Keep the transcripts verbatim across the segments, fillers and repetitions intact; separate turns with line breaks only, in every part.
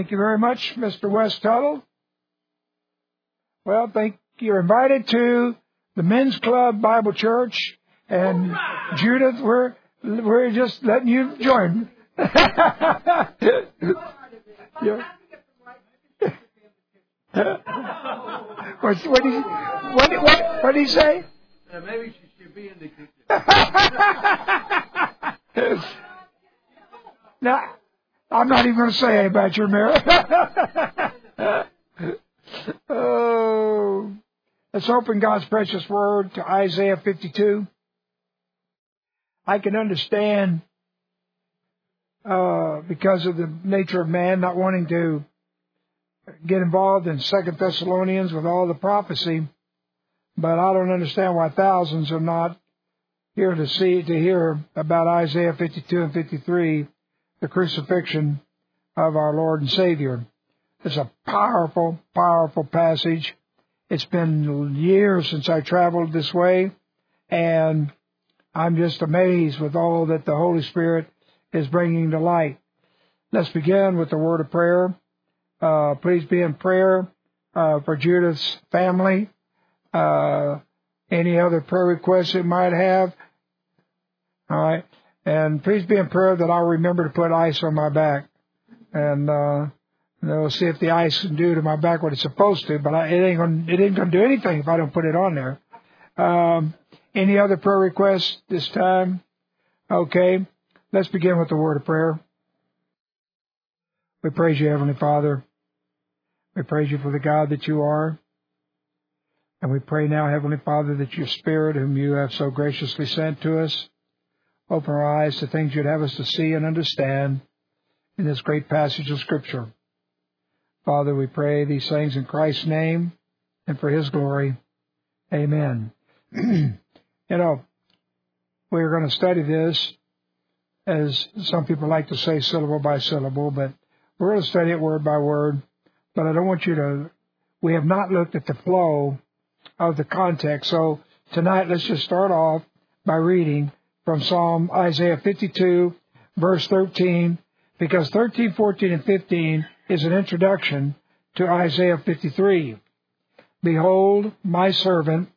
Thank you very much, Mister West Tuttle. Well, thank you're invited to the Men's Club Bible Church, and Judith, we're we're just letting you join. yeah. What's, what did he, what, what, what did he say?
Uh, maybe she should be in the kitchen.
Now, I'm not even going to say anything about your marriage. Oh, let's open God's precious word to Isaiah fifty-two. I can understand, uh, because of the nature of man not wanting to get involved in Second Thessalonians with all the prophecy, but I don't understand why thousands are not here to see to hear about Isaiah fifty-two and fifty-three, the crucifixion of our Lord and Savior. It's a powerful, powerful passage. It's been years since I traveled this way, and I'm just amazed with all that the Holy Spirit is bringing to light. Let's begin with the word of prayer. Uh, please be in prayer uh, for Judith's family. Uh, any other prayer requests you might have. All right. And please be in prayer that I'll remember to put ice on my back. And uh, we'll see if the ice can do to my back what it's supposed to. But I, it ain't going it ain't going to do anything if I don't put it on there. Um, any other prayer requests this time? Okay. Let's begin with the word of prayer. We praise you, Heavenly Father. We praise you for the God that you are. And we pray now, Heavenly Father, that your Spirit, whom you have so graciously sent to us, open our eyes to things you'd have us to see and understand in this great passage of Scripture. Father, we pray these things in Christ's name and for his glory. Amen. You know, we're going to study this, as some people like to say, syllable by syllable, but we're going to study it word by word. But I don't want you to, we have not looked at the flow of the context. So tonight, let's just start off by reading from Psalm Isaiah fifty-two, verse thirteen, because thirteen, fourteen, and fifteen is an introduction to Isaiah fifty-three. Behold, my servant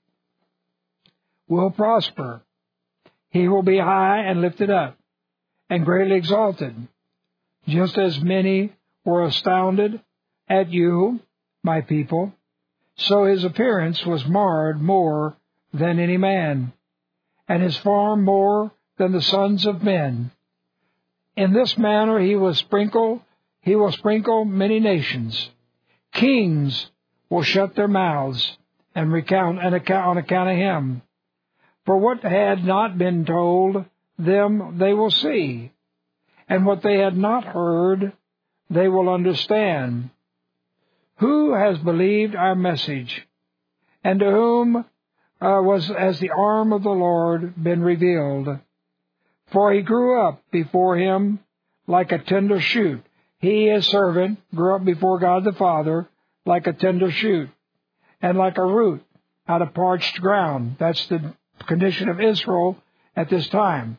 will prosper. He will be high and lifted up, and greatly exalted. Just as many were astounded at you, my people, so his appearance was marred more than any man, and his form more than the sons of men. In this manner he will sprinkle, he will sprinkle many nations. Kings will shut their mouths and recount and account on account of him. For what had not been told them they will see, and what they had not heard they will understand. Who has believed our message, and to whom uh, was as the arm of the Lord been revealed? For he grew up before him like a tender shoot. He, his servant, grew up before God the Father like a tender shoot, and like a root out of parched ground. That's the condition of Israel at this time.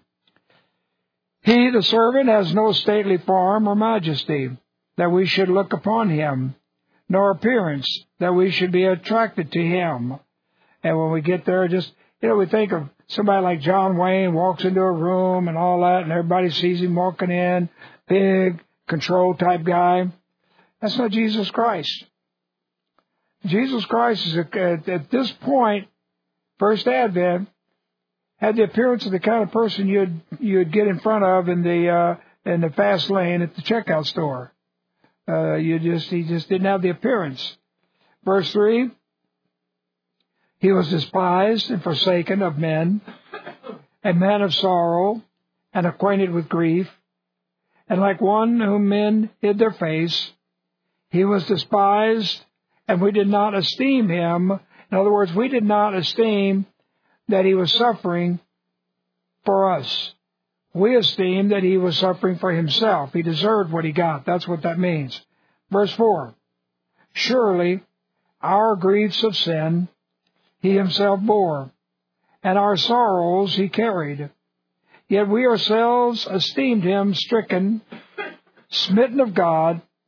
He, the servant, has no stately form or majesty, that we should look upon him, nor appearance, that we should be attracted to him. And when we get there, just, you know, we think of somebody like John Wayne walks into a room and all that, and everybody sees him walking in, big, control type guy. That's not Jesus Christ. Jesus Christ is, at, at this point, first advent, had the appearance of the kind of person you'd you'd get in front of in the uh, in the fast lane at the checkout store. Uh, you just he just didn't have the appearance. Verse three. He was despised and forsaken of men, a man of sorrow, and acquainted with grief, and like one whom men hid their face. He was despised, and we did not esteem him. In other words, we did not esteem that he was suffering for us. We esteemed that he was suffering for himself. He deserved what he got. That's what that means. Verse four. Surely our griefs of sin he himself bore, and our sorrows he carried. Yet we ourselves esteemed him stricken, smitten of God,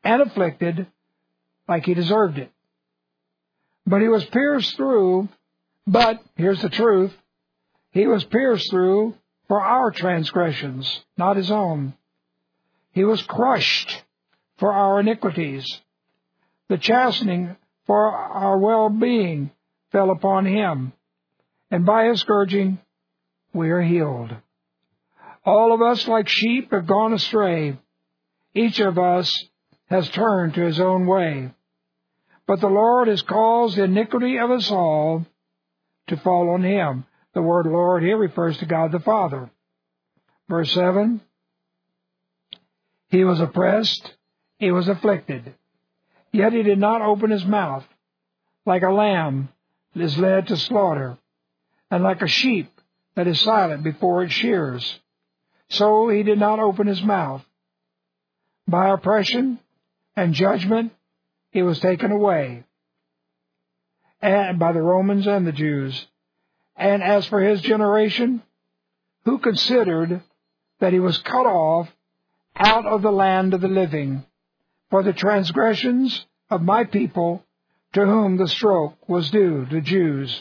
and afflicted like he deserved it. But he was pierced through, but, here's the truth, he was pierced through for our transgressions, not his own. He was crushed for our iniquities. The chastening for our well-being fell upon him, and by his scourging we are healed. All of us like sheep have gone astray. Each of us has turned to his own way. But the Lord has caused the iniquity of us all to fall on him. The word Lord here refers to God the Father. Verse seven, he was oppressed, he was afflicted, yet he did not open his mouth. Like a lamb that is led to slaughter, and like a sheep that is silent before its shears, so he did not open his mouth. By oppression and judgment he was taken away, and by the Romans and the Jews. And as for his generation, who considered that he was cut off out of the land of the living for the transgressions of my people, to whom the stroke was due, the Jews.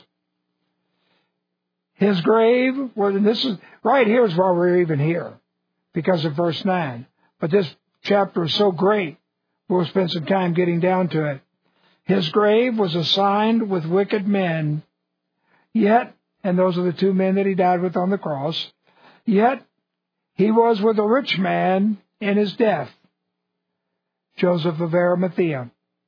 His grave was, and this is, right here is why we're even here, because of verse nine. But this chapter is so great, we'll spend some time getting down to it. His grave was assigned with wicked men, yet, and those are the two men that he died with on the cross, yet he was with a rich man in his death, Joseph of Arimathea,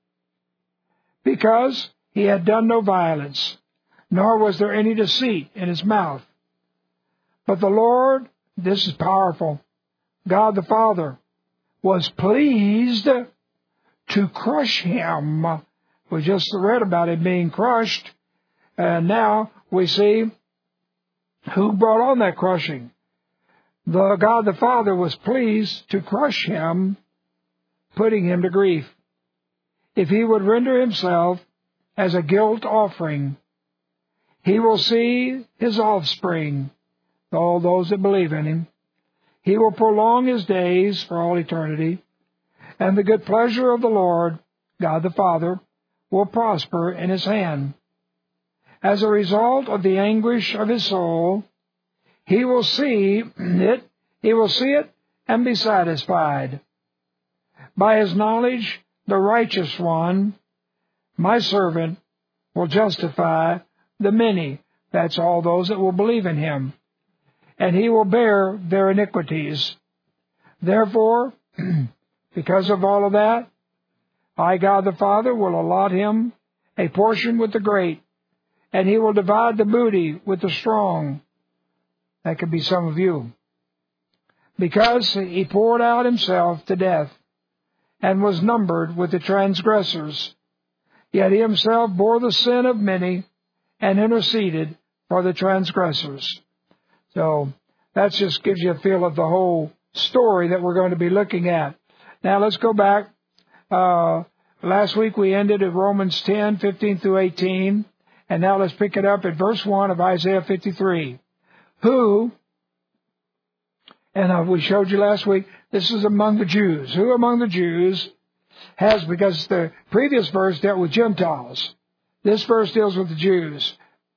because he had done no violence, nor was there any deceit in his mouth. But the Lord, this is powerful, God the Father, was pleased to crush him. We just read about him being crushed, and now we see who brought on that crushing. The God the Father was pleased to crush him, putting him to grief. If he would render himself as a guilt offering, he will see his offspring, all those that believe in him. He will prolong his days for all eternity, and the good pleasure of the Lord, God the Father, will prosper in his hand. As a result of the anguish of his soul, he will see it, he will see it and be satisfied. By his knowledge, the righteous one, my servant, will justify the many. That's all those that will believe in him. And he will bear their iniquities. Therefore, because of all of that, I, God the Father, will allot him a portion with the great, and he will divide the booty with the strong. That could be some of you. Because he poured out himself to death, and was numbered with the transgressors. Yet he himself bore the sin of many, and interceded for the transgressors. So, that just gives you a feel of the whole story that we're going to be looking at. Now let's go back. Uh, last week we ended at Romans ten, fifteen through eighteen. And now let's pick it up at verse one of Isaiah fifty-three. Who, and uh, we showed you last week, this is among the Jews. Who among the Jews has, because the previous verse dealt with Gentiles. This verse deals with the Jews.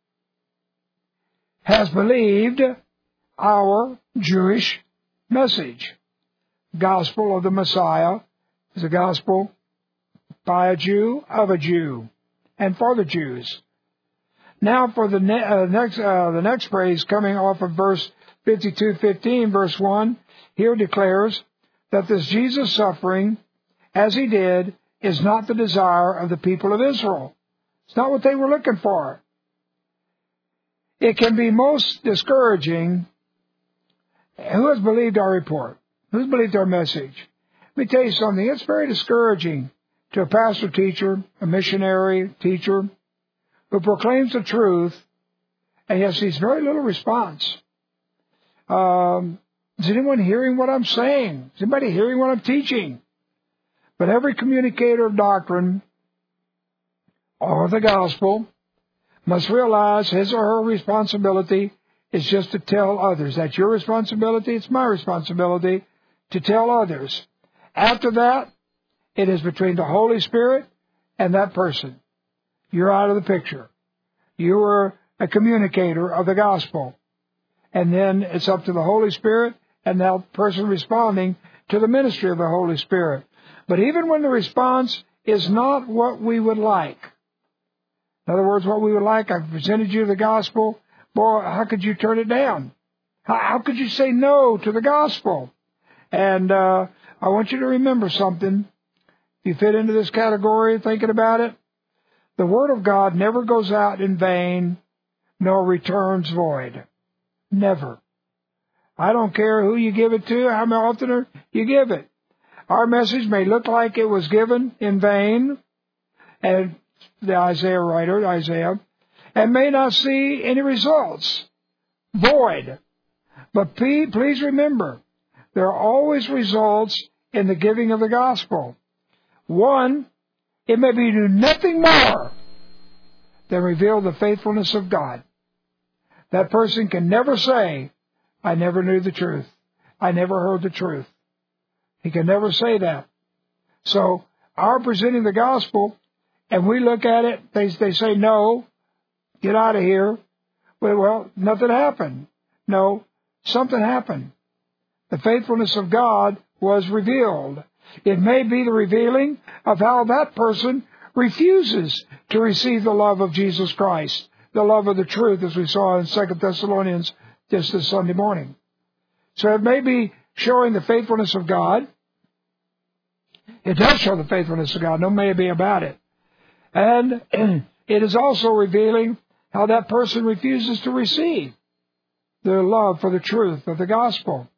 Has believed our Jewish message. Gospel of the Messiah is a gospel by a Jew, of a Jew, and for the Jews. Now for the ne- uh, next uh, the next phrase coming off of verse fifty-two fifteen, verse one, here declares that this Jesus suffering, as he did, is not the desire of the people of Israel. It's not what they were looking for. It can be most discouraging. Who has believed our report? Who's believed our message? Let me tell you something. It's very discouraging to a pastor teacher, a missionary teacher, who proclaims the truth and yet sees very little response. Um, is anyone hearing what I'm saying? Is anybody hearing what I'm teaching? But every communicator of doctrine or the gospel must realize his or her responsibility is just to tell others. That's your responsibility. It's my responsibility to tell others. After that, It is between the Holy Spirit and that person. You're out of the picture. You are a communicator of the gospel. And then it's up to the Holy Spirit and that person responding to the ministry of the Holy Spirit. But even when the response is not what we would like, in other words, what we would like, I've presented you the gospel, boy, how could you turn it down? How, how could you say no to the gospel? And uh, I want you to remember something. If you fit into this category, thinking about it, the Word of God never goes out in vain, nor returns void. Never. I don't care who you give it to, how often you give it. Our message may look like it was given in vain, and the Isaiah writer, Isaiah, and may not see any results. Void. But please remember, there are always results in the giving of the gospel. One, it may be do nothing more than reveal the faithfulness of God. That person can never say, I never knew the truth. I never heard the truth. He can never say that. So, our presenting the gospel, and we look at it, they, they say, no, get out of here. Well, well, nothing happened. No, something happened. The faithfulness of God was revealed. It may be the revealing of how that person refuses to receive the love of Jesus Christ, the love of the truth, as we saw in Second Thessalonians just this Sunday morning. So it may be showing the faithfulness of God. It does show the faithfulness of God, no maybe about it. And it is also revealing how that person refuses to receive their love for the truth of the gospel.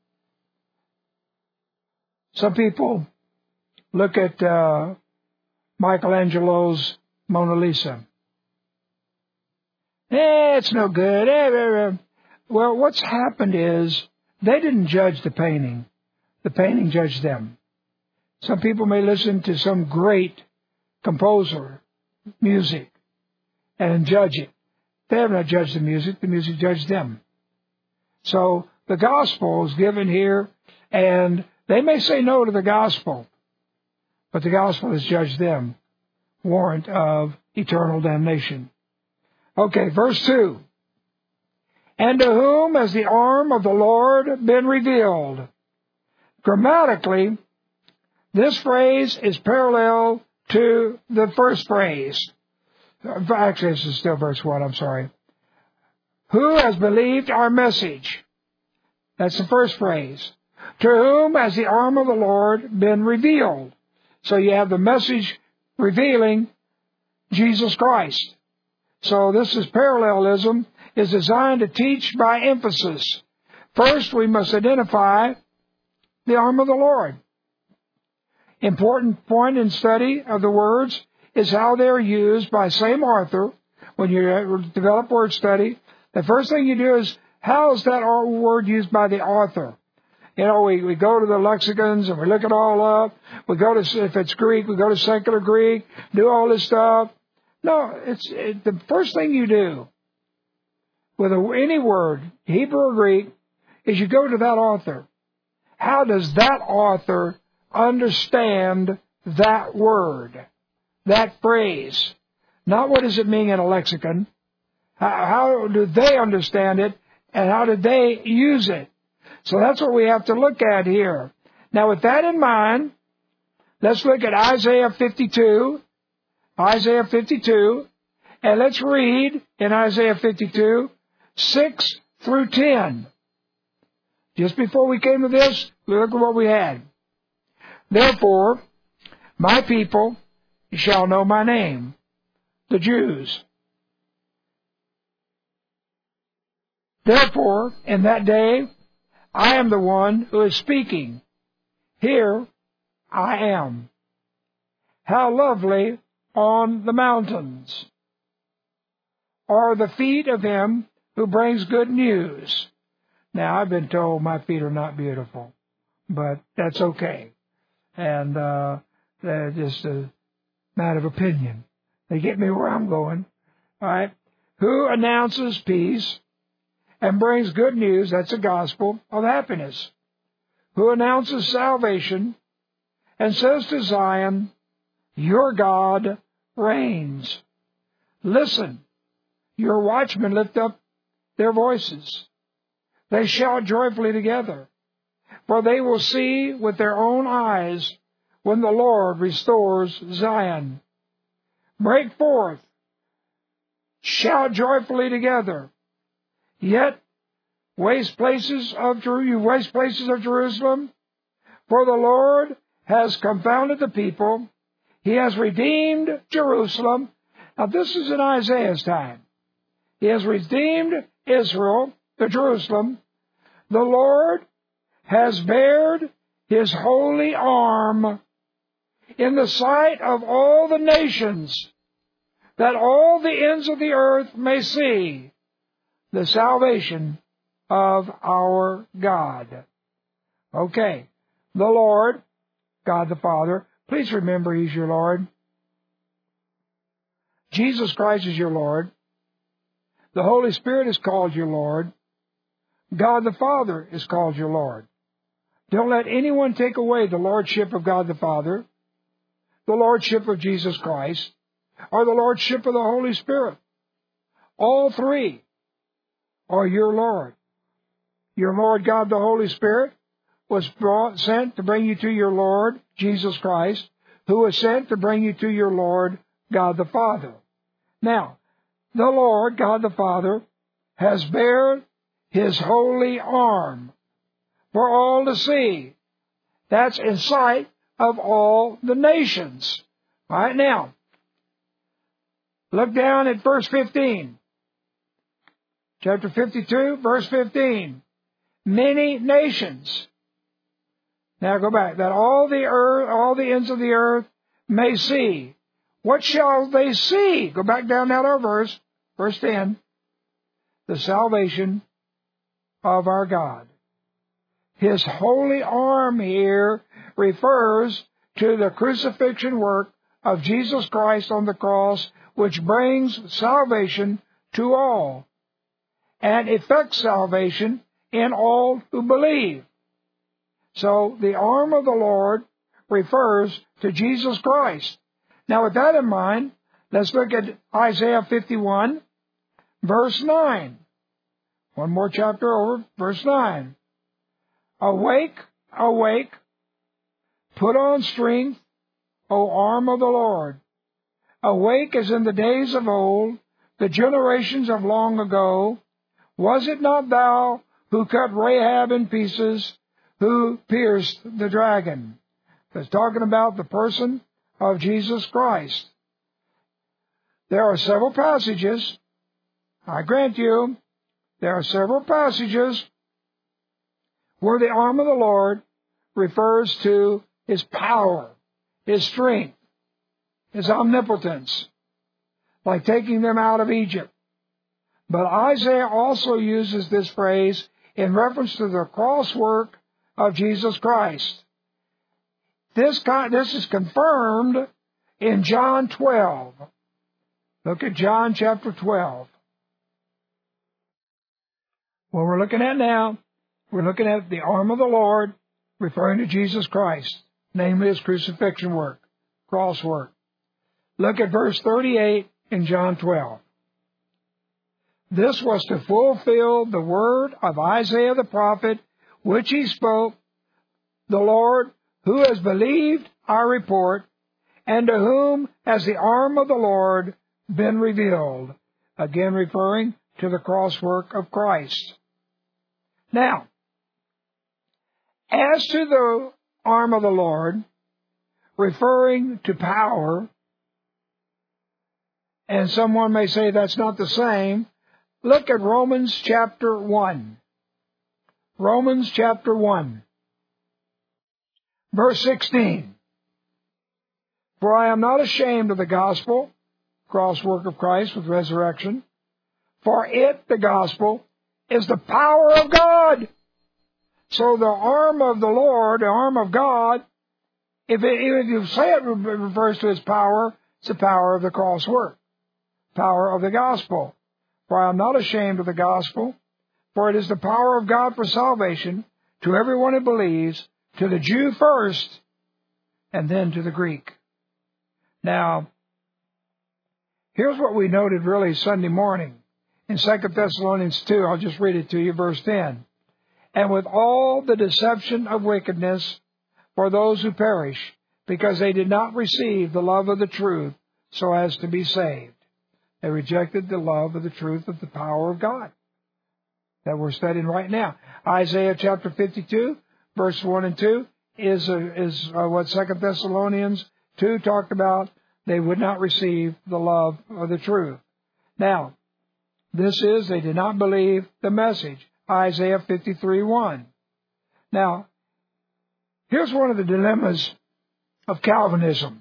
Some people look at uh, Michelangelo's Mona Lisa. Eh, it's no good. Eh, eh, eh. Well, what's happened is they didn't judge the painting. The painting judged them. Some people may listen to some great composer, music, and judge it. They have not judged the music. The music judged them. So the gospel is given here, and they may say no to the gospel, but the gospel has judged them, warrant of eternal damnation. Okay, verse two. And to whom has the arm of the Lord been revealed? Grammatically, this phrase is parallel to the first phrase. Actually, this is still verse one, I'm sorry. Who has believed our message? That's the first phrase. To whom has the arm of the Lord been revealed? So you have the message revealing Jesus Christ. So this is parallelism, is designed to teach by emphasis. First, we must identify the arm of the Lord. Important point in study of the words is how they're used by same author. When you develop word study, the first thing you do is, how is that word used by the author? You know, we, we go to the lexicons and we look it all up. We go to, if it's Greek, we go to secular Greek, do all this stuff. No, it's it, the first thing you do with a, any word, Hebrew or Greek, is you go to that author. How does that author understand that word, that phrase? Not what does it mean in a lexicon. How, how do they understand it, and how did they use it? So that's what we have to look at here. Now, with that in mind, let's look at Isaiah fifty-two. Isaiah fifty-two. And let's read in Isaiah fifty-two, six through ten. Just before we came to this, look at what we had. Therefore, my people shall know my name, the Jews. Therefore, in that day, I am the one who is speaking. Here I am. How lovely on the mountains are the feet of him who brings good news. Now, I've been told my feet are not beautiful, but that's okay. And uh, they're just a matter of opinion. They get me where I'm going. All right. Who announces peace and brings good news, that's the gospel of happiness. Who announces salvation and says to Zion, your God reigns. Listen, your watchmen lift up their voices. They shout joyfully together, for they will see with their own eyes when the Lord restores Zion. Break forth, shout joyfully together. Yet, waste places of you waste places of Jerusalem, for the Lord has confounded the people. He has redeemed Jerusalem. Now this is in Isaiah's time. He has redeemed Israel, the Jerusalem. The Lord has bared his holy arm in the sight of all the nations, that all the ends of the earth may see the salvation of our God. Okay, the Lord, God the Father, please remember He's your Lord. Jesus Christ is your Lord. The Holy Spirit is called your Lord. God the Father is called your Lord. Don't let anyone take away the Lordship of God the Father, the Lordship of Jesus Christ, or the Lordship of the Holy Spirit. All three are your Lord. Your Lord God the Holy Spirit was brought, sent to bring you to your Lord, Jesus Christ, who was sent to bring you to your Lord, God the Father. Now, the Lord, God the Father, has bared His holy arm for all to see. That's in sight of all the nations. All right, now, look down at verse fifteen. Chapter fifty-two, verse fifteen. Many nations. Now go back. That all the earth, all the ends of the earth may see. What shall they see? Go back down that other verse, verse ten. The salvation of our God. His holy arm here refers to the crucifixion work of Jesus Christ on the cross, which brings salvation to all and effects salvation in all who believe. So the arm of the Lord refers to Jesus Christ. Now with that in mind, let's look at Isaiah fifty-one, verse nine. One more chapter over, verse nine. Awake, awake, put on strength, O arm of the Lord. Awake as in the days of old, the generations of long ago. Was it not thou who cut Rahab in pieces, who pierced the dragon? It's talking about the person of Jesus Christ. There are several passages, I grant you, there are several passages where the arm of the Lord refers to His power, His strength, His omnipotence, like taking them out of Egypt. But Isaiah also uses this phrase in reference to the cross work of Jesus Christ. This, this is confirmed in John twelve. Look at John chapter twelve. What we're looking at now, we're looking at the arm of the Lord referring to Jesus Christ, namely His crucifixion work, cross work. Look at verse thirty-eight in John twelve. This was to fulfill the word of Isaiah the prophet, which he spoke, the Lord, who has believed our report, and to whom has the arm of the Lord been revealed. Again referring to the cross work of Christ. Now, as to the arm of the Lord, referring to power, and someone may say that's not the same, look at Romans chapter one. Romans chapter one. Verse sixteen. For I am not ashamed of the gospel, cross work of Christ with resurrection, for it, the gospel, is the power of God. So the arm of the Lord, the arm of God, if, it, if you say it refers to His power, it's the power of the cross work, power of the gospel. For I am not ashamed of the gospel, for it is the power of God for salvation to everyone who believes, to the Jew first, and then to the Greek. Now, here's what we noted really Sunday morning. In Second Thessalonians two, I'll just read it to you, verse ten. And with all the deception of wickedness for those who perish, because they did not receive the love of the truth so as to be saved. They rejected the love of the truth of the power of God that we're studying right now. Isaiah chapter fifty-two, verse one and two, is, uh, is uh, what Second Thessalonians two talked about. They would not receive the love of the truth. Now, this is, they did not believe the message. Isaiah fifty-three, one. Now, here's one of the dilemmas of Calvinism.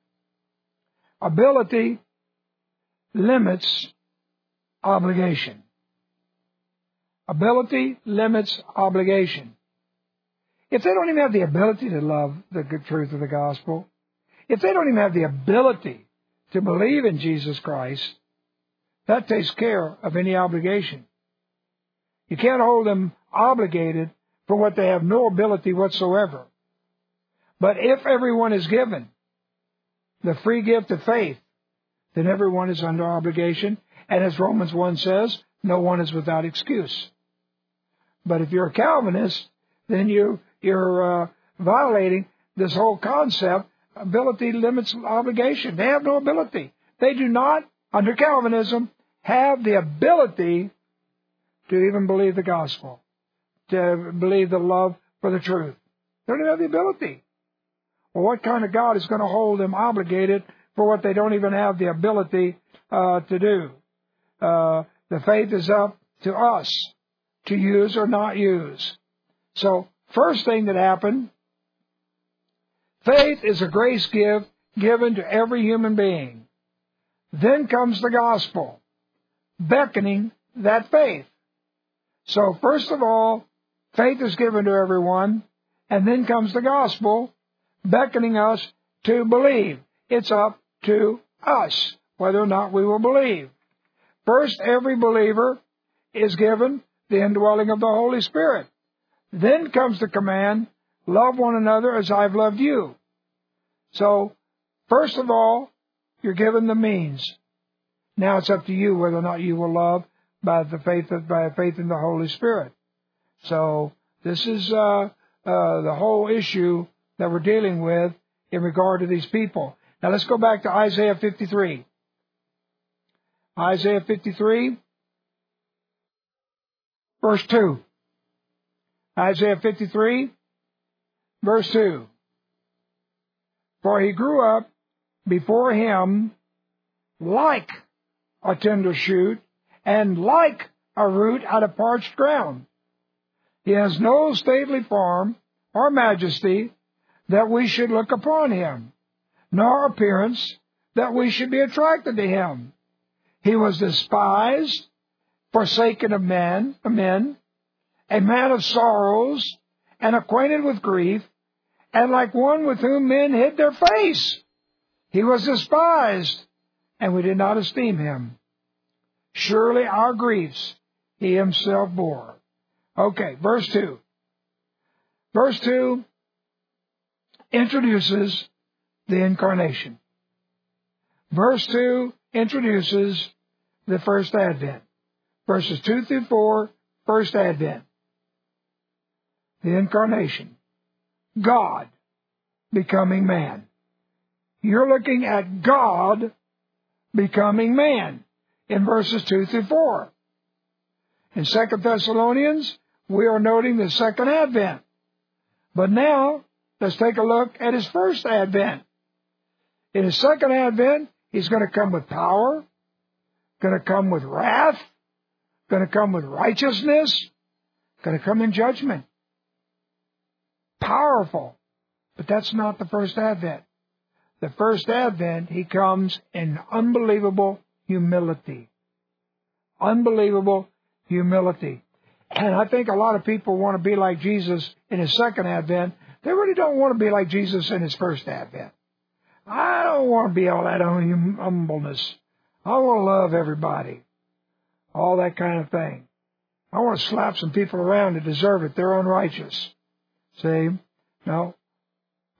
Ability limits obligation. Ability limits obligation. If they don't even have the ability to love the good truth of the gospel, if they don't even have the ability to believe in Jesus Christ, that takes care of any obligation. You can't hold them obligated for what they have no ability whatsoever. But if everyone is given the free gift of faith, then everyone is under obligation. And as Romans one says, no one is without excuse. But if you're a Calvinist, then you, you're uh, violating this whole concept. Ability limits obligation. They have no ability. They do not, under Calvinism, have the ability to even believe the gospel, to believe the love for the truth. They don't have the ability. Well, what kind of God is going to hold them obligated for what they don't even have the ability uh, to do? Uh, the faith is up to us to use or not use. So, first thing that happened, faith is a grace gift given to every human being. Then comes the gospel, beckoning that faith. So, first of all, faith is given to everyone, and then comes the gospel, beckoning us to believe. It's up to us whether or not we will believe. First, every believer is given the indwelling of the Holy Spirit. Then comes the command, love one another as I've loved you. So, first of all, you're given the means. Now it's up to you whether or not you will love by the faith of, by faith in the Holy Spirit. So, this is uh, uh, the whole issue that we're dealing with in regard to these people. Now let's go back to Isaiah fifty-three. Isaiah fifty-three, verse two. Isaiah fifty-three, verse two. For he grew up before him like a tender shoot and like a root out of parched ground. He has no stately form or majesty that we should look upon him, nor appearance that we should be attracted to him. He was despised, forsaken of men, of men, a man of sorrows, and acquainted with grief, and like one with whom men hid their face. He was despised, and we did not esteem him. Surely our griefs he himself bore. Okay, verse two. Verse two introduces the incarnation. Verse two introduces the first advent. Verses two through four, first advent. The incarnation. God becoming man. You're looking at God becoming man in verses two through four. In Second Thessalonians, we are noting the second advent. But now, let's take a look at his first advent. In his second advent, he's going to come with power, going to come with wrath, going to come with righteousness, going to come in judgment. Powerful. But that's not the first advent. The first advent, he comes in unbelievable humility. Unbelievable humility. And I think a lot of people want to be like Jesus in his second advent. They really don't want to be like Jesus in his first advent. I don't want to be all that hum- humbleness. I want to love everybody. All that kind of thing. I want to slap some people around that deserve it. They're unrighteous. See? No.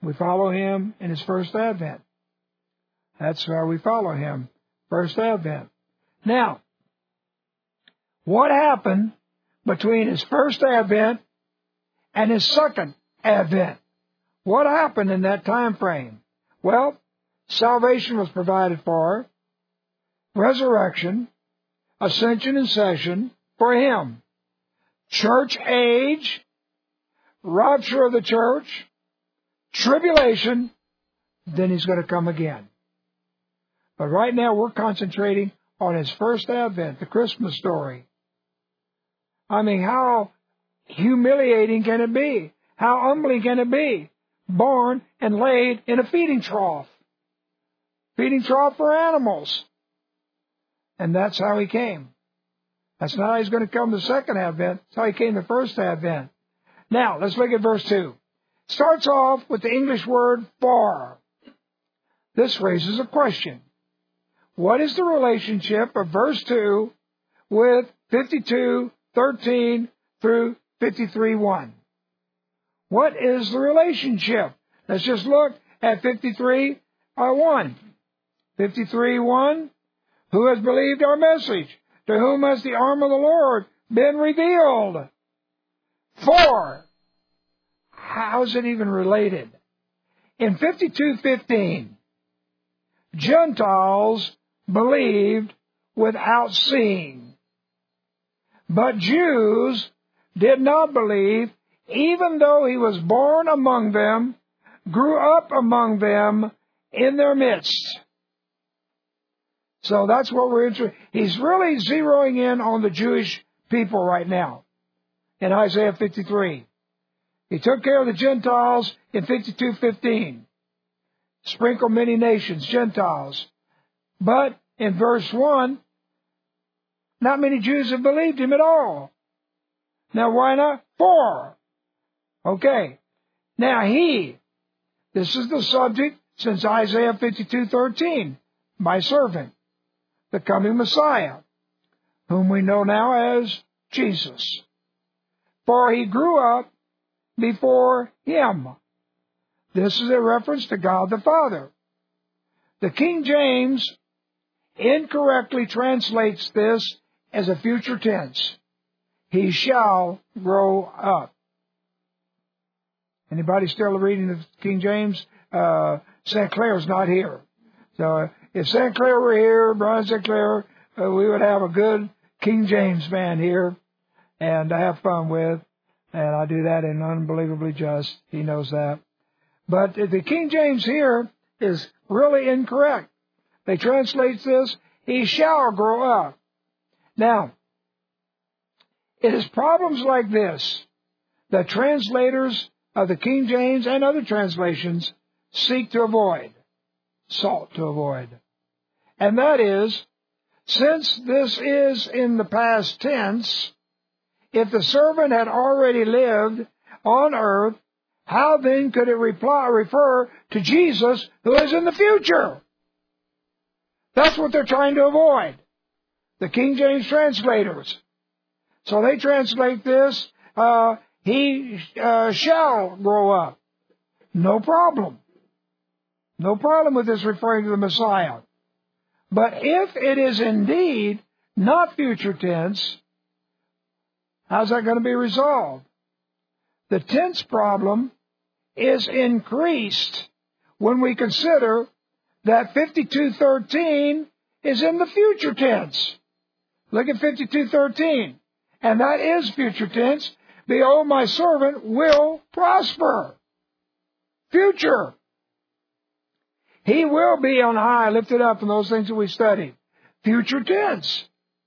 We follow him in his first advent. That's how we follow him, first advent. Now, what happened between his first advent and his second advent? What happened in that time frame? Well, salvation was provided for, resurrection, ascension and session for him, church age, rapture of the church, tribulation, then he's going to come again. But right now we're concentrating on his first advent, the Christmas story. I mean, how humiliating can it be? How humbling can it be? Born and laid in a feeding trough. Feeding trough for animals. And that's how he came. That's not how he's going to come the second advent. That's how he came the first advent. Now, let's look at verse two. Starts off with the English word for. This raises a question. What is the relationship of verse two with fifty-two thirteen through fifty-three one? What is the relationship? Let's just look at fifty-three one. fifty-three one, who has believed our message? To whom has the arm of the Lord been revealed? For. How is it even related? In fifty-two fifteen, Gentiles believed without seeing. But Jews did not believe, even though he was born among them, grew up among them in their midst. So that's what we're interested in. He's really zeroing in on the Jewish people right now in Isaiah fifty-three. He took care of the Gentiles in fifty-two fifteen. Sprinkled many nations, Gentiles. But in verse one, not many Jews have believed him at all. Now why not? For. Okay. Now he, this is the subject since Isaiah fifty-two thirteen, my servant, the coming Messiah, whom we know now as Jesus. For he grew up before him. This is a reference to God the Father. The King James incorrectly translates this as a future tense. He shall grow up. Anybody still reading the King James? Uh, Saint Clair's not here. So if Saint Clair were here, Brian Saint Clair, uh, we would have a good King James man here and to have fun with. And I do that in Unbelievably Just. He knows that. But the King James here is really incorrect. They translate this, he shall grow up. Now, it is problems like this that translators of the King James and other translations seek to avoid, sought to avoid. And that is, since this is in the past tense, if the servant had already lived on earth, how then could it reply, refer to Jesus who is in the future? That's what they're trying to avoid, the King James translators. So they translate this, uh, he uh, shall grow up. No problem. No problem with this referring to the Messiah. But if it is indeed not future tense, how's that going to be resolved? The tense problem is increased when we consider that fifty-two thirteen is in the future tense. Look at fifty-two thirteen. And that is future tense. Behold, my servant will prosper. Future. He will be on high, lifted up, and those things that we studied. Future tense.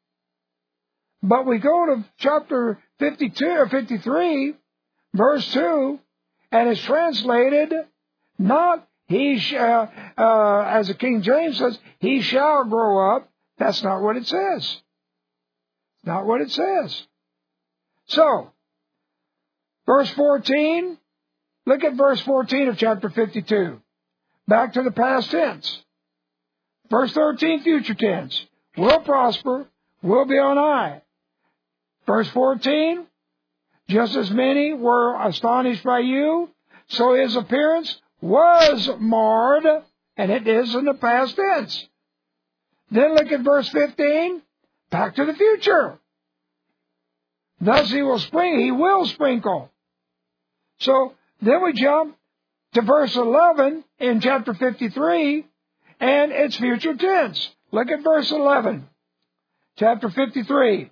But we go to chapter fifty-two or fifty-three, verse two, and it's translated not he shall, uh, as the King James says, he shall grow up. That's not what it says. Not what it says. So, verse fourteen, look at verse fourteen of chapter fifty-two. Back to the past tense. Verse thirteen, future tense. Will prosper, will be on high. Verse fourteen, just as many were astonished by you, so his appearance was marred, and it is in the past tense. Then look at verse fifteen, back to the future. Thus he will sprinkle, he will sprinkle. So then we jump to verse eleven in chapter fifty-three, and it's future tense. Look at verse eleven, chapter fifty-three.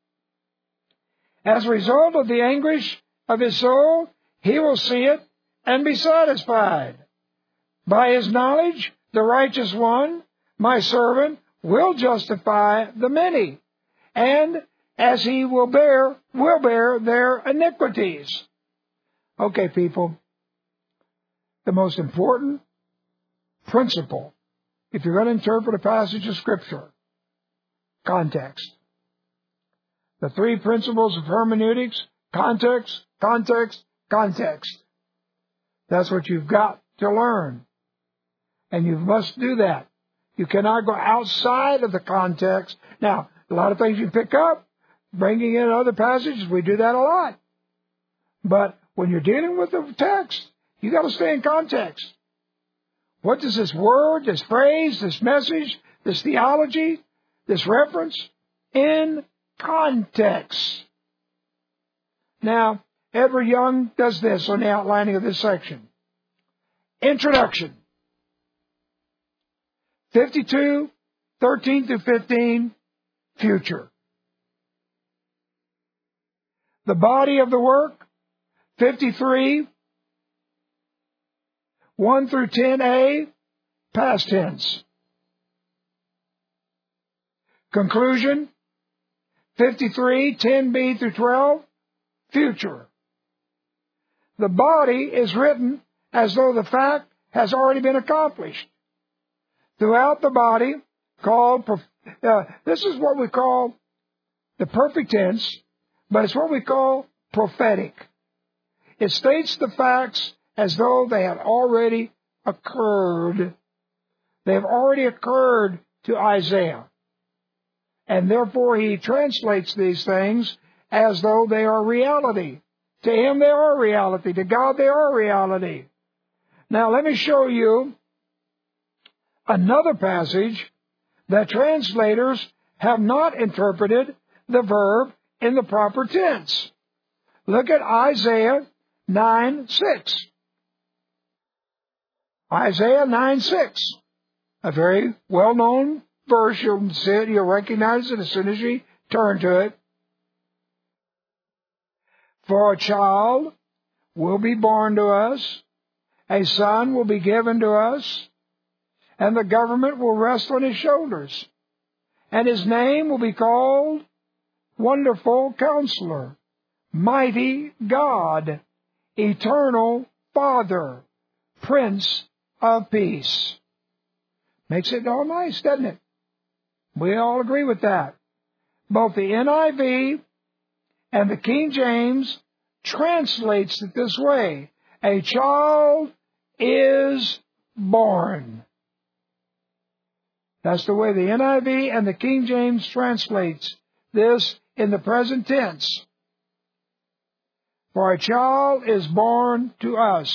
As a result of the anguish of his soul, he will see it and be satisfied. By his knowledge, the righteous one, my servant, will justify the many, and as he will bear, will bear their iniquities. Okay, people, the most important principle, if you're going to interpret a passage of Scripture, context. The three principles of hermeneutics, context, context, context. That's what you've got to learn. And you must do that. You cannot go outside of the context. Now, a lot of things you pick up, bringing in other passages, we do that a lot. But when you're dealing with the text, you got to stay in context. What does this word, this phrase, this message, this theology, this reference, in context? Now, Edward Young does this on the outlining of this section. Introduction. fifty-two, thirteen through fifteen, future. The body of the work, fifty-three, one through ten A, past tense. Conclusion, fifty-three, ten B through twelve, future. The body is written as though the fact has already been accomplished. Throughout the body, called, uh, this is what we call the perfect tense, but it's what we call prophetic. It states the facts as though they had already occurred. They have already occurred to Isaiah. And therefore he translates these things as though they are reality. To him they are reality. To God they are reality. Now let me show you another passage that translators have not interpreted the verb in the proper tense. Look at Isaiah nine six. Isaiah nine six. A very well-known verse. You'll see it, you'll recognize it as soon as you turn to it. For a child will be born to us, a son will be given to us, and the government will rest on his shoulders. And his name will be called Wonderful Counselor, Mighty God, Eternal Father, Prince of Peace. Makes it all nice, doesn't it? We all agree with that. Both the N I V and the King James translates it this way. A child is born. That's the way the N I V and the King James translates this in the present tense. For a child is born to us.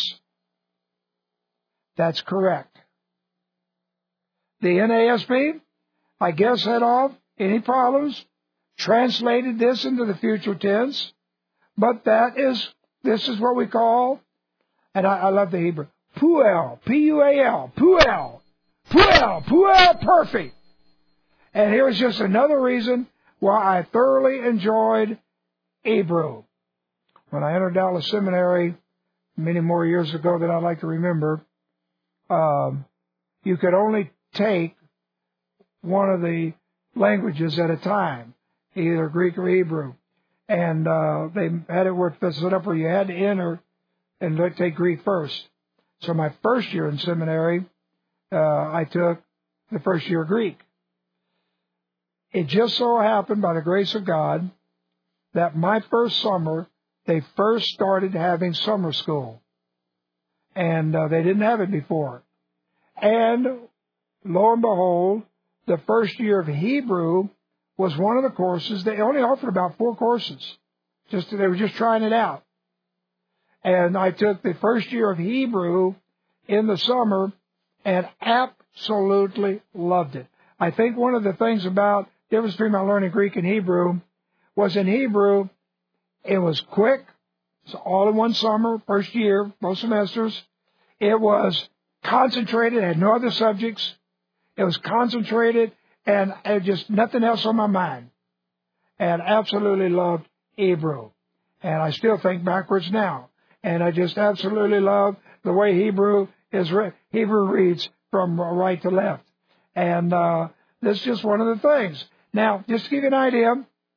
That's correct. The N A S B, I guess, head off any problems, translated this into the future tense, but that is, this is what we call, and I, I love the Hebrew, Puel, P U A L, Puel, Puel, Puel, perfect. And here's just another reason why I thoroughly enjoyed Hebrew. When I entered Dallas Seminary many more years ago than I'd like to remember, um, you could only take one of the languages at a time, either Greek or Hebrew. And uh, they had it where it set up where you had to enter and take Greek first. So my first year in seminary, uh, I took the first year Greek. It just so happened, by the grace of God, that my first summer, they first started having summer school. And uh, they didn't have it before. And lo and behold, the first year of Hebrew was one of the courses. They only offered about four courses. Just they were just trying it out. And I took the first year of Hebrew in the summer and absolutely loved it. I think one of the things about the difference between my learning Greek and Hebrew was in Hebrew, it was quick. It's all in one summer, first year, both semesters. It was concentrated, had no other subjects. It was concentrated, and it just nothing else on my mind. And absolutely loved Hebrew. And I still think backwards now. And I just absolutely love the way Hebrew is re- Hebrew reads from right to left. And uh, this is just one of the things. Now, just to give you an idea,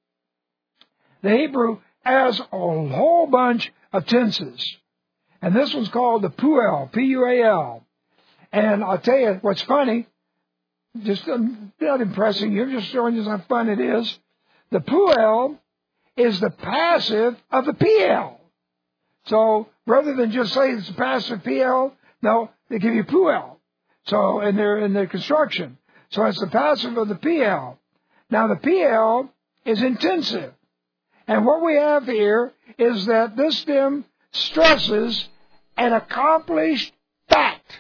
the Hebrew has a whole bunch of tenses. And this one's called the Puel, P U A L. And I'll tell you what's funny, just not impressing you, just showing you how fun it is. The Puel is the passive of the P L. So rather than just say it's a passive P L, no, they give you Puel. So in their in their construction. So it's the passive of the P L. Now the P L is intensive. And what we have here is that this stem stresses an accomplished fact.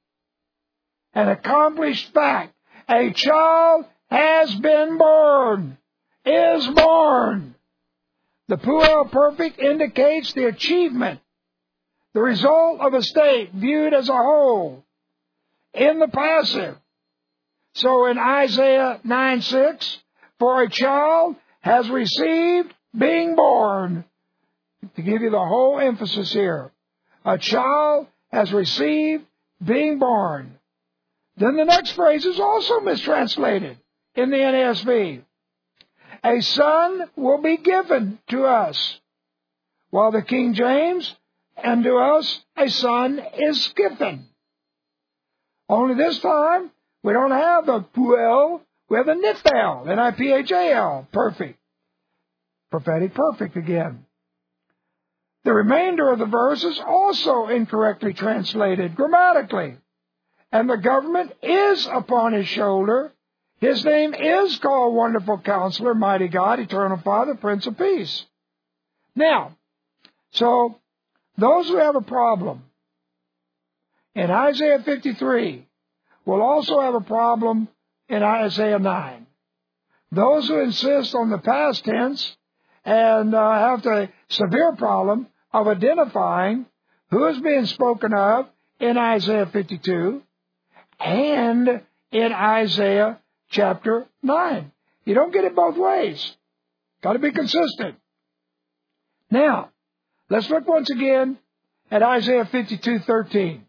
An accomplished fact. A child has been born, is born. The Puel perfect indicates the achievement, the result of a state viewed as a whole in the passive. So in Isaiah nine six, for a child has received being born. To give you the whole emphasis here. A child has received being born. Then the next phrase is also mistranslated in the N A S B. A son will be given to us. While the King James, and to us a son is given. Only this time, we don't have the Puel, we have the Nithal, N I P H A L, perfect. Prophetic perfect again. The remainder of the verse is also incorrectly translated grammatically. And the government is upon his shoulder. His name is called Wonderful Counselor, Mighty God, Eternal Father, Prince of Peace. Now, so those who have a problem in Isaiah fifty-three will also have a problem in Isaiah nine. Those who insist on the past tense and uh, have the severe problem of identifying who is being spoken of in Isaiah fifty-two and in Isaiah chapter nine. You don't get it both ways. Got to be consistent. Now, let's look once again at Isaiah fifty-two thirteen.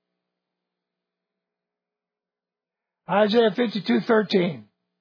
Isaiah fifty-two thirteen.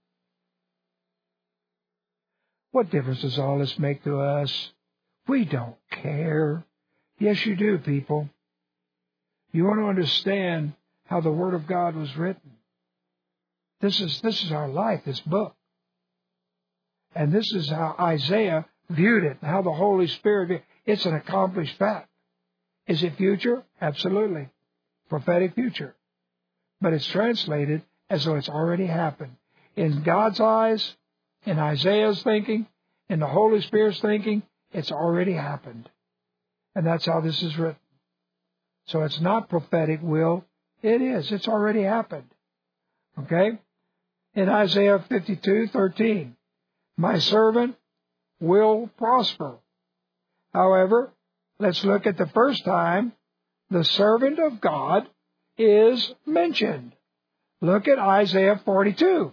What difference does all this make to us? We don't care. Yes, you do, people. You want to understand how the Word of God was written. This is this is our life, this book. And this is how Isaiah viewed it, how the Holy Spirit viewed it. It's an accomplished fact. Is it future? Absolutely. Prophetic future. But it's translated as though it's already happened. In God's eyes, in Isaiah's thinking, in the Holy Spirit's thinking, it's already happened. And that's how this is written. So it's not prophetic will. It is. It's already happened. Okay? In Isaiah fifty-two thirteen, my servant will prosper. However, let's look at the first time the servant of God is mentioned. Look at Isaiah forty-two.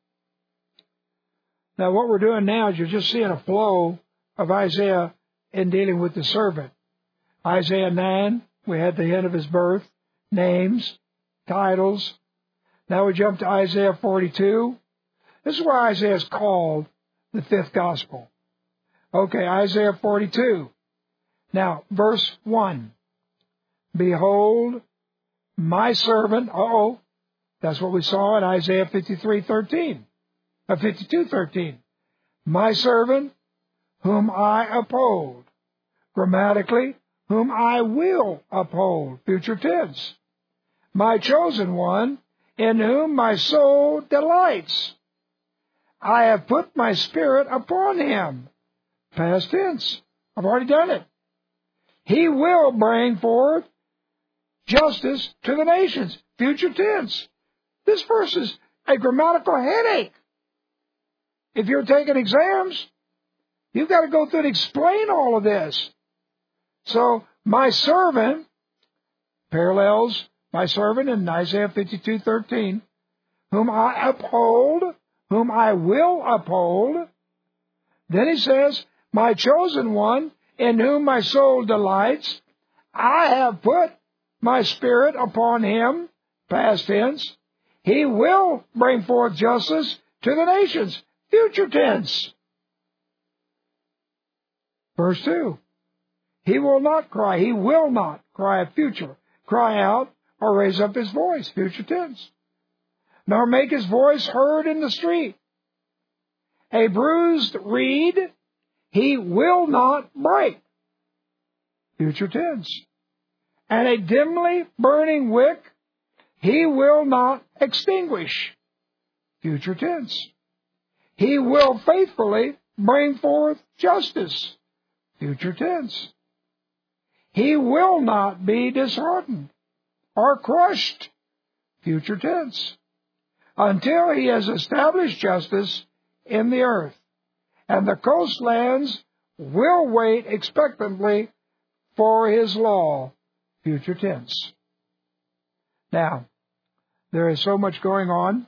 Now, what we're doing now is you're just seeing a flow of Isaiah in dealing with the servant. Isaiah nine, we had the hint of his birth, names, titles. Now we jump to Isaiah forty-two. This is why Isaiah is called the fifth gospel. Okay, Isaiah forty-two. Now, verse one. Behold, my servant, uh-oh, that's what we saw in Isaiah fifty-three thirteen. Uh, fifty-two thirteen. My servant, whom I uphold. Grammatically, whom I will uphold. Future tense. My chosen one, in whom my soul delights. I have put my spirit upon him. Past tense. I've already done it. He will bring forth justice to the nations. Future tense. This verse is a grammatical headache. If you're taking exams, you've got to go through and explain all of this. So, my servant parallels my servant in Isaiah fifty-two thirteen, whom I uphold, whom I will uphold. Then he says, my chosen one, in whom my soul delights, I have put my spirit upon him, past tense. He will bring forth justice to the nations, future tense. Verse two, he will not cry, he will not cry a future, cry out or raise up his voice, future tense, nor make his voice heard in the street. A bruised reed he will not break, future tense, and a dimly burning wick he will not extinguish, future tense. He will faithfully bring forth justice, future tense. He will not be disheartened or crushed, future tense, until he has established justice in the earth, and the coastlands will wait expectantly for his law, future tense. Now, there is so much going on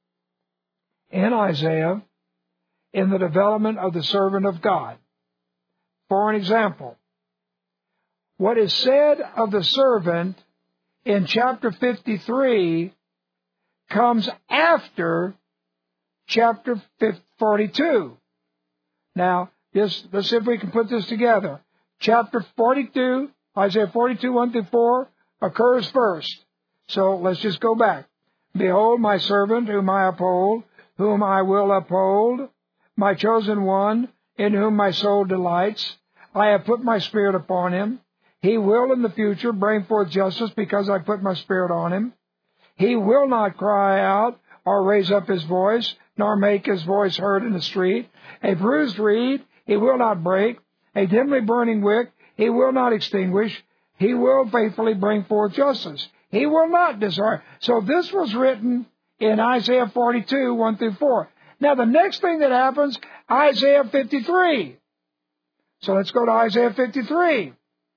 in Isaiah in the development of the servant of God. For an example, what is said of the servant in chapter fifty-three comes after chapter forty-two. Now, just, let's see if we can put this together. Chapter forty-two, Isaiah forty-two, one through four, occurs first. So let's just go back. Behold, my servant, whom I uphold, whom I will uphold, my chosen one, in whom my soul delights. I have put my spirit upon him. He will in the future bring forth justice because I put my spirit on him. He will not cry out or raise up his voice, nor make his voice heard in the street. A bruised reed he will not break. A dimly burning wick he will not extinguish. He will faithfully bring forth justice. He will not dishearten. So this was written in Isaiah forty-two, one through four. Now the next thing that happens, Isaiah fifty-three. So let's go to Isaiah fifty-three.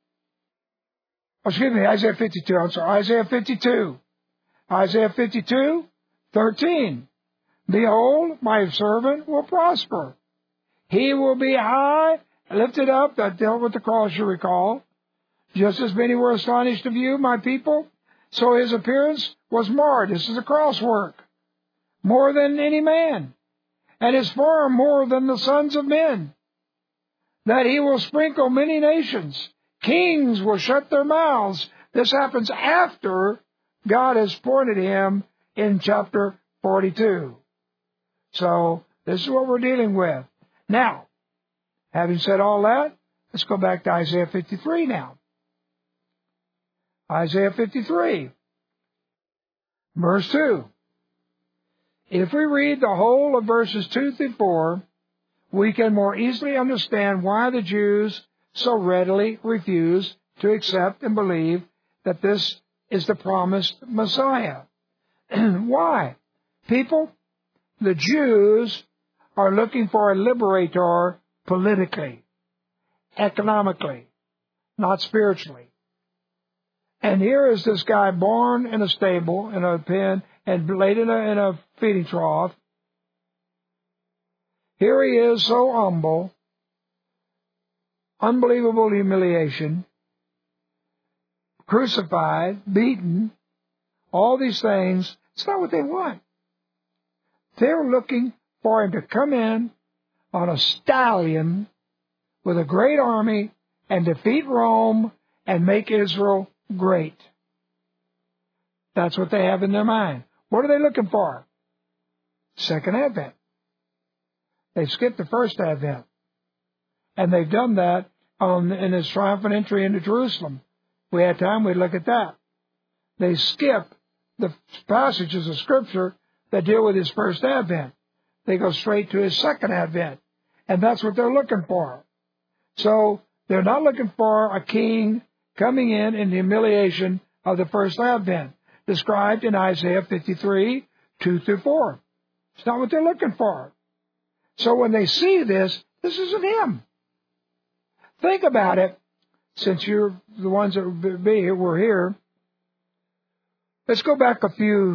Oh, excuse me, Isaiah fifty-two. I'm sorry, Isaiah fifty-two. Isaiah fifty-two, thirteen. Behold, my servant will prosper. He will be high, lifted up. That dealt with the cross, you recall. Just as many were astonished of you, my people, so his appearance was marred. This is a cross work. More than any man, and his form more than the sons of men. That he will sprinkle many nations. Kings will shut their mouths. This happens after God has appointed him in chapter forty-two. So, this is what we're dealing with. Now, having said all that, let's go back to Isaiah fifty-three now. Isaiah fifty-three, verse two. If we read the whole of verses two through four, we can more easily understand why the Jews so readily refuse to accept and believe that this is the promised Messiah. Why? People, the Jews are looking for a liberator politically, economically, not spiritually. And here is this guy born in a stable, in a pen, and laid in a, in a feeding trough. Here he is, so humble, unbelievable humiliation, crucified, beaten, all these things. It's not what they want. They're looking for him to come in on a stallion with a great army and defeat Rome and make Israel great. That's what they have in their mind. What are they looking for? Second Advent. They've skipped the first Advent. And they've done that on, in his triumphant entry into Jerusalem. If we had time, we'd look at that. They skip the passages of Scripture that deal with his first Advent. They go straight to his second Advent. And that's what they're looking for. So they're not looking for a king coming in in humiliation, of the first advent, described in Isaiah fifty-three, two through four. It's not what they're looking for. So when they see this, this isn't him. Think about it, since you're the ones that were here. Let's go back a few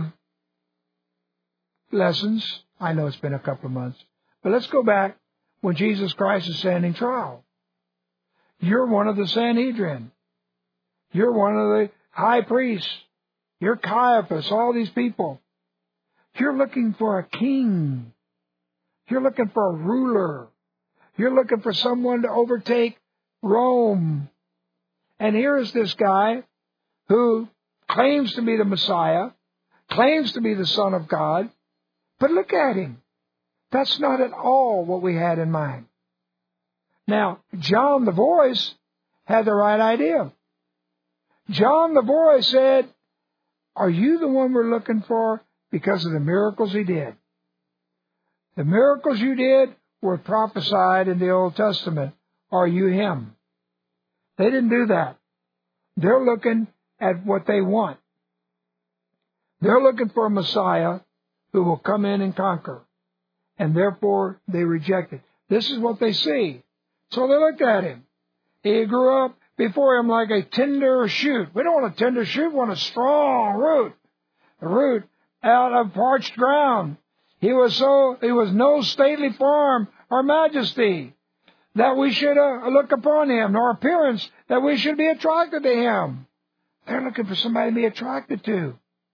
lessons. I know it's been a couple of months. But let's go back when Jesus Christ is standing trial. You're one of the Sanhedrin. You're one of the high priests. You're Caiaphas, all these people. You're looking for a king. You're looking for a ruler. You're looking for someone to overtake Rome. And here is this guy who claims to be the Messiah, claims to be the Son of God, but look at him. That's not at all what we had in mind. Now, John the Voice had the right idea. John the Voice said, are you the one we're looking for because of the miracles he did? The miracles you did were prophesied in the Old Testament. Are you him? They didn't do that. They're looking at what they want. They're looking for a Messiah who will come in and conquer. And therefore, they reject it. This is what they see. So they looked at him. He grew up before him like a tender shoot. We don't want a tender shoot. We want a strong root. A root out of parched ground. He was so, he was no stately form or majesty that we should uh, look upon him, nor appearance that we should be attracted to him. They're looking for somebody to be attracted to.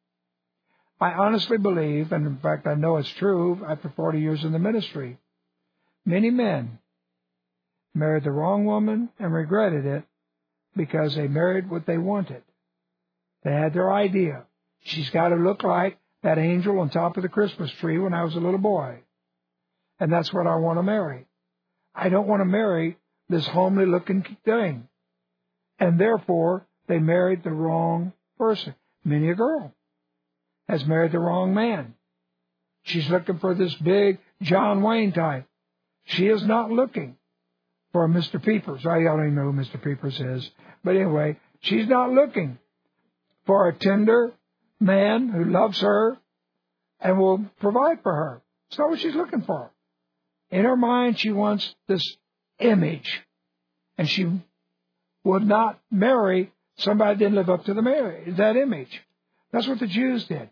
I honestly believe, and in fact I know it's true after forty years in the ministry, many men married the wrong woman and regretted it because they married what they wanted. They had their idea. She's got to look like that angel on top of the Christmas tree when I was a little boy. And that's what I want to marry. I don't want to marry this homely looking thing. And therefore, they married the wrong person. Many a girl has married the wrong man. She's looking for this big John Wayne type. She is not looking for Mister Peepers. I don't even know who Mister Peepers is. But anyway, she's not looking for a tender man who loves her and will provide for her. It's not what she's looking for. In her mind, she wants this image. And she would not marry somebody that didn't live up to the marriage, that image. That's what the Jews did.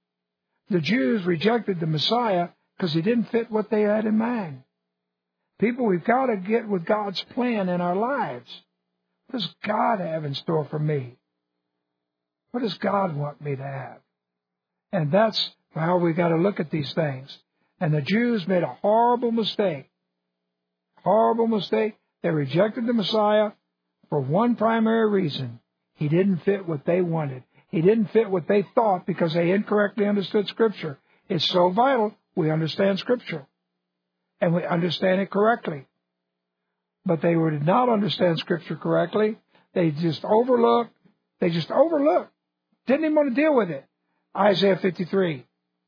The Jews rejected the Messiah because he didn't fit what they had in mind. People, we've got to get with God's plan in our lives. What does God have in store for me? What does God want me to have? And that's how we got to look at these things. And the Jews made a horrible mistake. Horrible mistake. They rejected the Messiah for one primary reason. He didn't fit what they wanted. He didn't fit what they thought because they incorrectly understood Scripture. It's so vital we understand Scripture. And we understand it correctly. But they did not understand Scripture correctly. They just overlooked. They just overlooked. Didn't even want to deal with it. Isaiah fifty-three.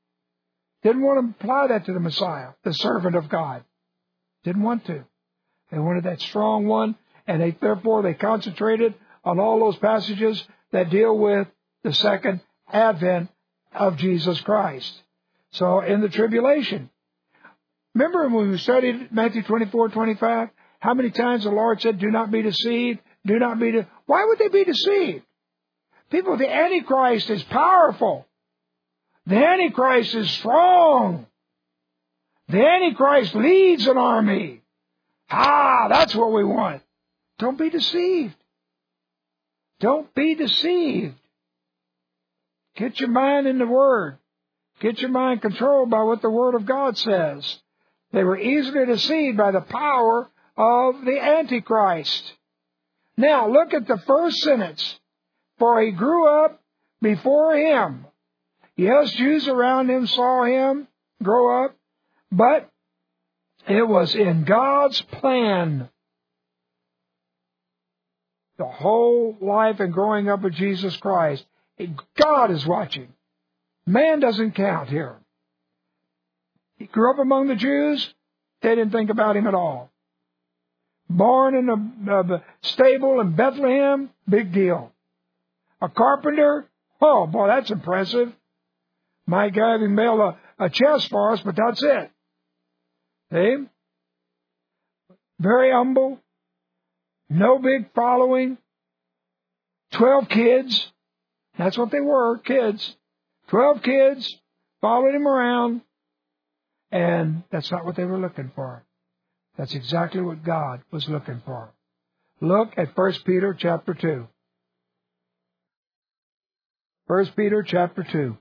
Didn't want to apply that to the Messiah, the servant of God. Didn't want to. They wanted that strong one, and they therefore they concentrated on all those passages that deal with the second advent of Jesus Christ. So in the tribulation, remember when we studied Matthew twenty-four, twenty-five, how many times the Lord said, do not be deceived, do not be deceived. Why would they be deceived? People, the Antichrist is powerful. The Antichrist is strong. The Antichrist leads an army. Ah, that's what we want. Don't be deceived. Don't be deceived. Get your mind in the Word. Get your mind controlled by what the Word of God says. They were easily deceived by the power of the Antichrist. Now, look at the first sentence. For he grew up before him. Yes, Jews around him saw him grow up, but it was in God's plan. The whole life and growing up of Jesus Christ, God is watching. Man doesn't count here. He grew up among the Jews. They didn't think about him at all. Born in a, a stable in Bethlehem, big deal. A carpenter? Oh, boy, that's impressive. Might have him build a, a chest for us, but that's it. See? Very humble. No big following. Twelve kids. That's what they were, kids. Twelve kids followed him around. And that's not what they were looking for. That's exactly what God was looking for. Look at First Peter chapter two. First Peter chapter two.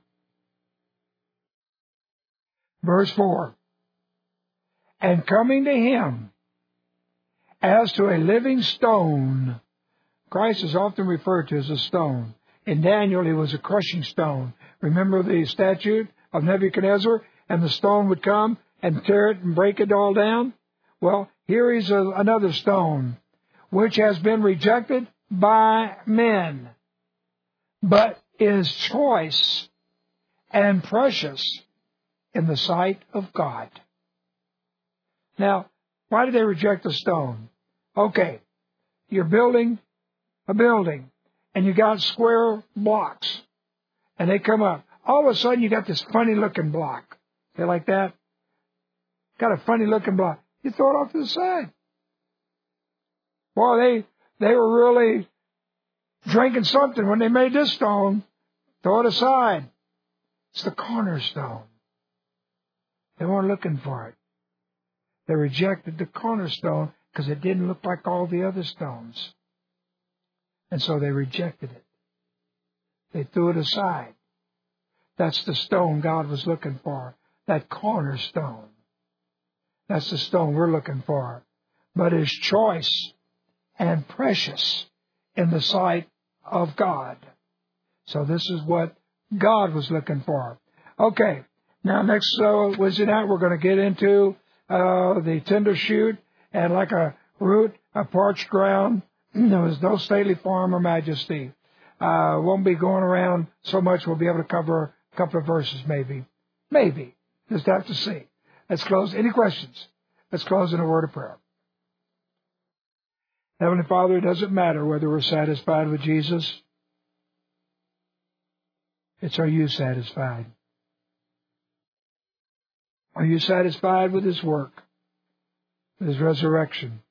Verse four. And coming to him as to a living stone. Christ is often referred to as a stone. In Daniel, he was a crushing stone. Remember the statue of Nebuchadnezzar? And the stone would come and tear it and break it all down? Well, here is a, another stone, which has been rejected by men, but is choice and precious in the sight of God. Now, why did they reject the stone? Okay, you're building a building, and you got square blocks, and they come up. All of a sudden, you got this funny-looking block. They like that? Got a funny-looking block. You throw it off to the side. Boy, they they were really drinking something when they made this stone. Throw it aside. It's the cornerstone. They weren't looking for it. They rejected the cornerstone because it didn't look like all the other stones. And so they rejected it. They threw it aside. That's the stone God was looking for. That cornerstone. That's the stone we're looking for. But is choice and precious in the sight of God. So this is what God was looking for. Okay. Now next uh, Wednesday night we're going to get into uh, the tender shoot and like a root, a parched ground. There was no stately form or majesty. Uh, won't be going around so much. We'll be able to cover a couple of verses maybe. Maybe. Just have to see. Let's close. Any questions? Let's close in a word of prayer. Heavenly Father, it doesn't matter whether we're satisfied with Jesus. It's, are you satisfied? Are you satisfied with his work, with his resurrection?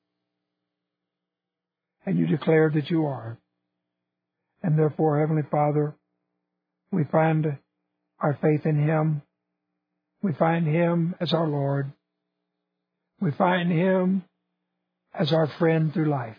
And you declared that you are. And therefore, Heavenly Father, we find our faith in him. We find him as our Lord. We find him as our friend through life.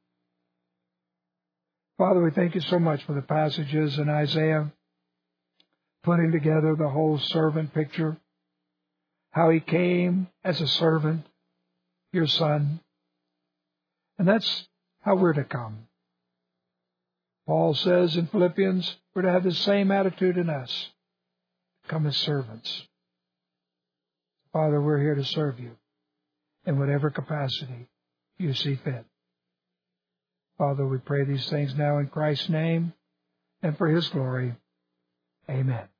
Father, we thank you so much for the passages in Isaiah, putting together the whole servant picture, how he came as a servant, your son. And that's how we're to come. Paul says in Philippians, we're to have the same attitude in us, come as servants. Father, we're here to serve you in whatever capacity you see fit. Father, we pray these things now in Christ's name and for his glory. Amen.